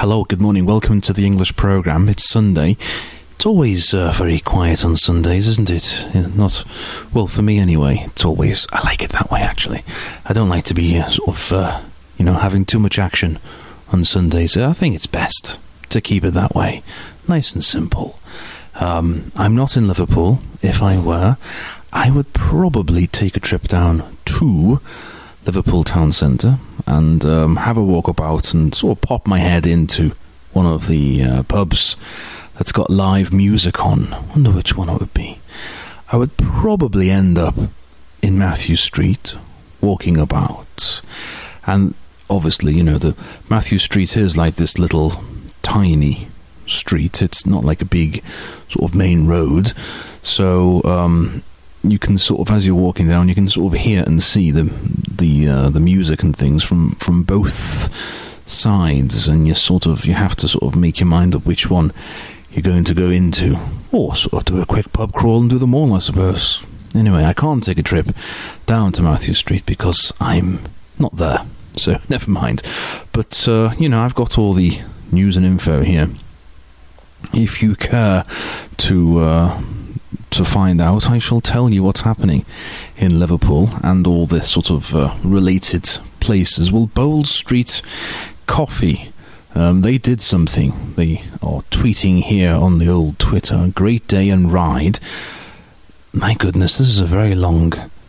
Hello, good morning, welcome to the English programme. It's Sunday. It's always very quiet on Sundays, isn't it? Not, well, for me anyway, it's always, I like it that way actually. I don't like to be having too much action on Sundays. I think it's best to keep it that way. Nice and simple. I'm not in Liverpool. If I were, I would probably take a trip down to Liverpool town centre and have a walk about and sort of pop my head into one of the pubs that's got live music on. Wonder which one it would be. I would probably end up in Matthew Street walking about, and obviously, the Matthew Street is like this little tiny street. It's not like a big sort of main road, so you can sort of, as you're walking down, you can sort of hear and see the music and things from both sides, and you have to sort of make your mind up which one you're going to go into, or sort of do a quick pub crawl and do them all, I suppose. Anyway, I can't take a trip down to Matthew Street because I'm not there, so never mind. But I've got all the news and info here. If you care to find out, I shall tell you what's happening in Liverpool and all this sort of related places. Well, Bold Street Coffee, they did something. They are tweeting here on the old Twitter, great day and ride. My goodness, this is a very long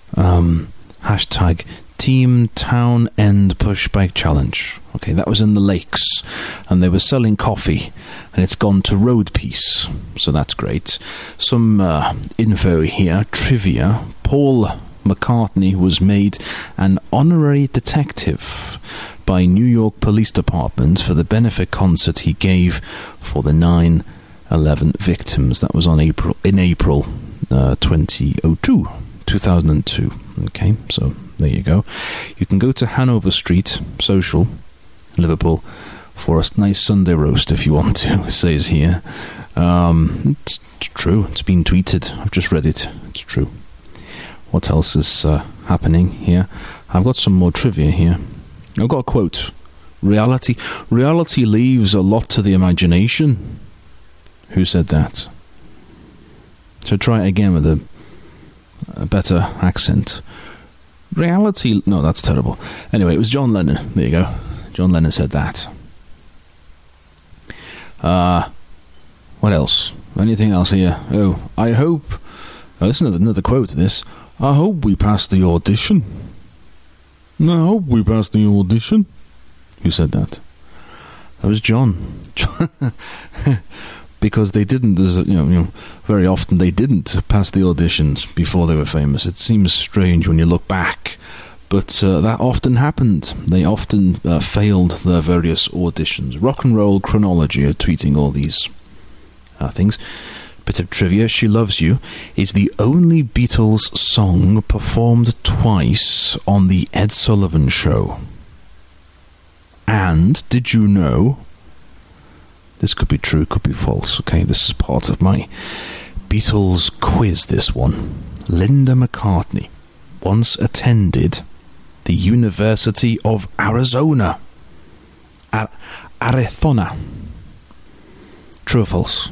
hashtag. Team Town End Pushbike Challenge. Okay, that was in the Lakes, and they were selling coffee, and it's gone to Road Peace, so that's great. Some info here, trivia. Paul McCartney was made an honorary detective by New York Police Department for the benefit concert he gave for the 9/11 victims. That was in April 2002. Okay, so there you go. You can go to Hanover Street Social in Liverpool for a nice Sunday roast if you want to, it says here. It's true. It's been tweeted. I've just read it. It's true. What else is happening here? I've got some more trivia here. I've got a quote. Reality leaves a lot to the imagination. Who said that? So try it again with a better accent. Reality... No, that's terrible. Anyway, it was John Lennon. There you go. John Lennon said that. What else? Anything else here? Oh, I hope... Oh, this is another quote to this. I hope we pass the audition. I hope we pass the audition. Who said that? That was John. Because they didn't, very often they didn't pass the auditions before they were famous. It seems strange when you look back, but that often happened. They often failed their various auditions. Rock and Roll Chronology are tweeting all these things. Bit of trivia, She Loves You is the only Beatles song performed twice on the Ed Sullivan Show. And, did you know... This could be true, could be false. Okay, this is part of my Beatles quiz, this one. Linda McCartney once attended the University of Arizona. Arizona. True or false?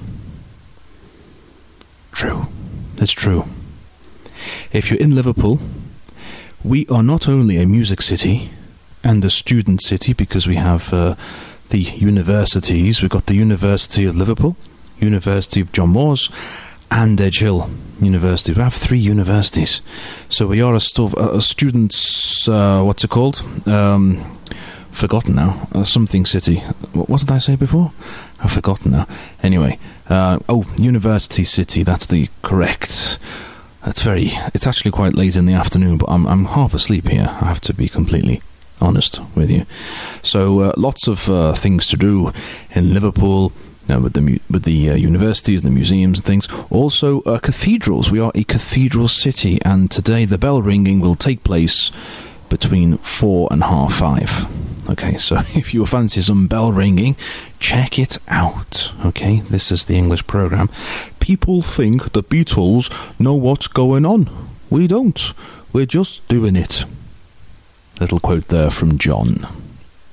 True. It's true. If you're in Liverpool, we are not only a music city and a student city because we have... the universities. We've got the University of Liverpool, University of John Moores, and Edge Hill University. We have 3 universities. So we are a students, what's it called? Forgotten now. Something city. What did I say before? I've forgotten now. Anyway, University City, that's the correct... It's actually quite late in the afternoon, but I'm half asleep here. I have to be completely honest with you. So lots of things to do in Liverpool with the universities and the museums and things. Also cathedrals. We are a cathedral city, and today the bell ringing will take place between 4 and half 5. Okay, so if you fancy some bell ringing, check it out. Okay, this is the English programme. People think the Beatles know what's going on. We don't. We're just doing it. Little quote there from John.